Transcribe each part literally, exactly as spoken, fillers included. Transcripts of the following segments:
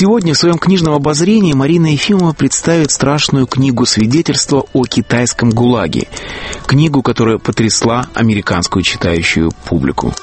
Сегодня в своем книжном обозрении Марина Ефимова представит страшную книгу «Свидетельство о китайском ГУЛАГе». Книгу, которая потрясла американскую читающую публику.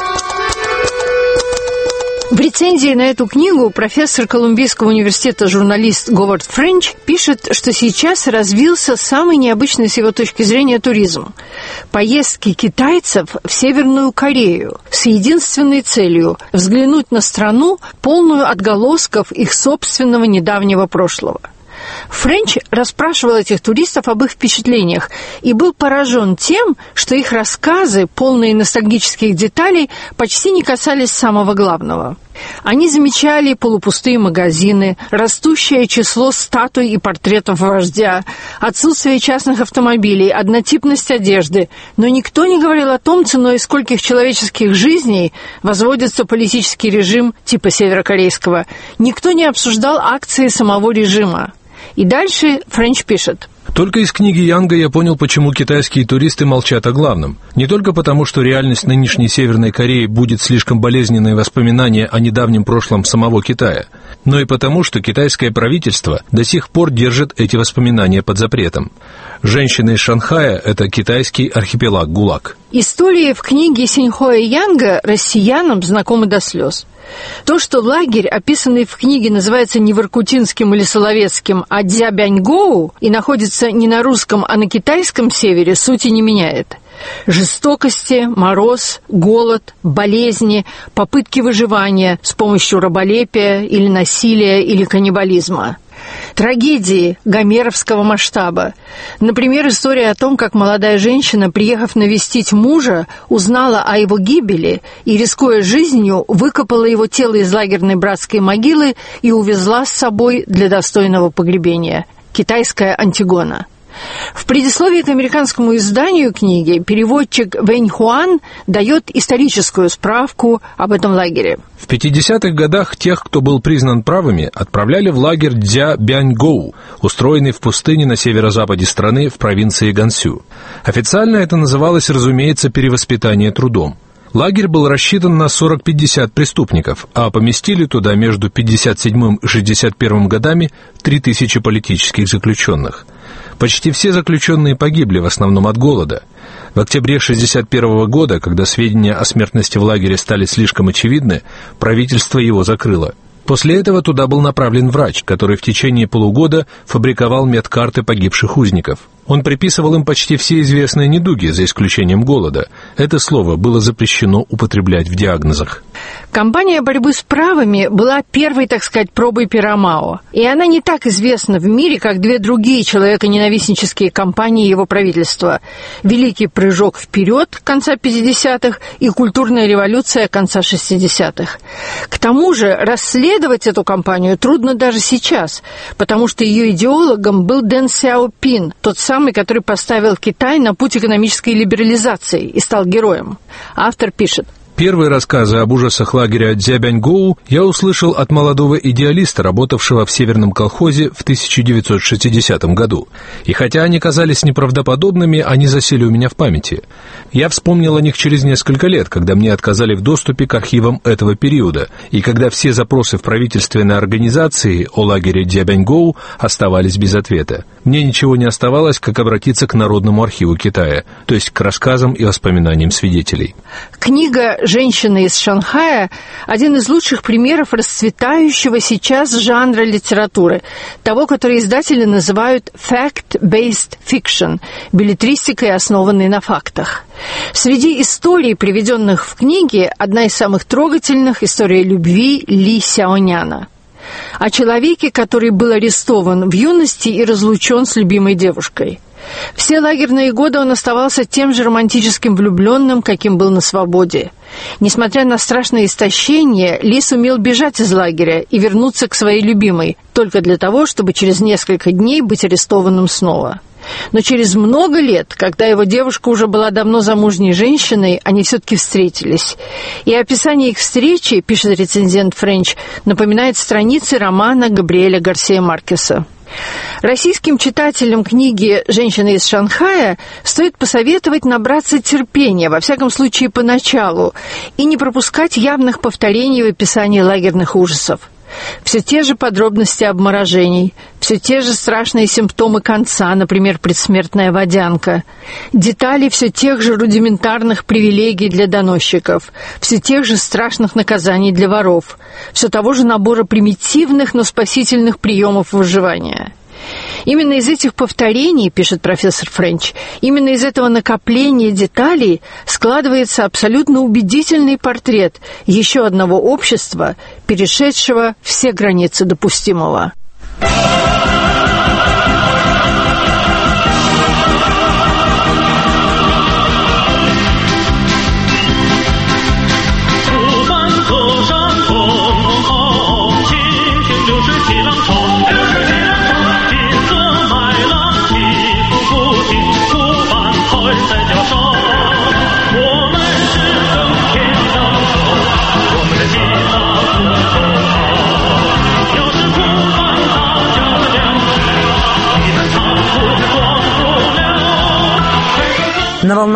В рецензии на эту книгу профессор Колумбийского университета, журналист Говард Френч пишет, что сейчас развился самый необычный с его точки зрения туризм. Поездки китайцев в Северную Корею с единственной целью – взглянуть на страну, полную отголосков их собственного недавнего прошлого. Френч расспрашивал этих туристов об их впечатлениях и был поражен тем, что их рассказы, полные ностальгических деталей, почти не касались самого главного. Они замечали полупустые магазины, растущее число статуй и портретов вождя, отсутствие частных автомобилей, однотипность одежды, но никто не говорил о том, ценой скольких человеческих жизней возводится политический режим типа северокорейского. Никто не обсуждал акции самого режима. И дальше Френч пишет. Только из книги Янга я понял, почему китайские туристы молчат о главном. Не только потому, что реальность нынешней Северной Кореи будет слишком болезненной воспоминание о недавнем прошлом самого Китая, но и потому, что китайское правительство до сих пор держит эти воспоминания под запретом. «Женщина из Шанхая» — это китайский архипелаг ГУЛАГ. Истории в книге Синьхоя Янга россиянам знакомы до слез. То, что лагерь, описанный в книге, называется не воркутинским или соловецким, а Дзябяньгоу, и находится не на русском, а на китайском севере, сути не меняет. Жестокости, мороз, голод, болезни, попытки выживания с помощью раболепия или насилия или каннибализма. Трагедии гомеровского масштаба. Например, история о том, как молодая женщина, приехав навестить мужа, узнала о его гибели и, рискуя жизнью, выкопала его тело из лагерной братской могилы и увезла с собой для достойного погребения. Китайская Антигона. В предисловии к американскому изданию книги переводчик Вэнь Хуан дает историческую справку об этом лагере. В пятидесятых годах тех, кто был признан правыми, отправляли в лагерь Дзябяньгоу, устроенный в пустыне на северо-западе страны в провинции Гансю. Официально это называлось, разумеется, перевоспитание трудом. Лагерь был рассчитан на сорок-пятьдесят преступников, а поместили туда между пятьдесят седьмым и шестьдесят первым годами три тысячи политических заключенных. Почти все заключенные погибли, в основном от голода. В октябре шестьдесят первого года, когда сведения о смертности в лагере стали слишком очевидны, правительство его закрыло. После этого туда был направлен врач, который в течение полугода фабриковал медкарты погибших узников. Он приписывал им почти все известные недуги, за исключением голода. Это слово было запрещено употреблять в диагнозах. Кампания борьбы с правыми была первой, так сказать, пробой пера Мао. И она не так известна в мире, как две другие человеконенавистнические кампании его правительства. Великий прыжок вперед конца пятидесятых и культурная революция конца шестидесятых. К тому же расследовать эту кампанию трудно даже сейчас, потому что ее идеологом был Дэн Сяопин, тот самый, который поставил Китай на путь экономической либерализации и стал героем. Автор пишет. Первые рассказы об ужасах лагеря Дзябяньгоу я услышал от молодого идеалиста, работавшего в Северном колхозе в тысяча девятьсот шестидесятом году. И хотя они казались неправдоподобными, они засели у меня в памяти. Я вспомнил о них через несколько лет, когда мне отказали в доступе к архивам этого периода, и когда все запросы в правительственной организации о лагере Дзябяньгоу оставались без ответа. Мне ничего не оставалось, как обратиться к Народному архиву Китая, то есть к рассказам и воспоминаниям свидетелей. Книга «Женщина из Шанхая» – один из лучших примеров расцветающего сейчас жанра литературы, того, который издатели называют «fact-based fiction» – беллетристикой, основанной на фактах. Среди историй, приведенных в книге, одна из самых трогательных – история любви Ли Сяоняна. О человеке, который был арестован в юности и разлучен с любимой девушкой. Все лагерные годы он оставался тем же романтическим влюбленным, каким был на свободе. Несмотря на страшное истощение, Ли сумел бежать из лагеря и вернуться к своей любимой, только для того, чтобы через несколько дней быть арестованным снова. Но через много лет, когда его девушка уже была давно замужней женщиной, они все-таки встретились. И описание их встречи, пишет рецензент Френч, напоминает страницы романа Габриэля Гарсия Маркеса. Российским читателям книги «Женщина из Шанхая» стоит посоветовать набраться терпения, во всяком случае поначалу, и не пропускать явных повторений в описании лагерных ужасов. Все те же подробности обморожений, все те же страшные симптомы конца, например, предсмертная водянка, детали все тех же рудиментарных привилегий для доносчиков, все тех же страшных наказаний для воров, все того же набора примитивных, но спасительных приемов выживания. Именно из этих повторений, пишет профессор Френч, именно из этого накопления деталей складывается абсолютно убедительный портрет еще одного общества, перешедшего все границы допустимого. На волнах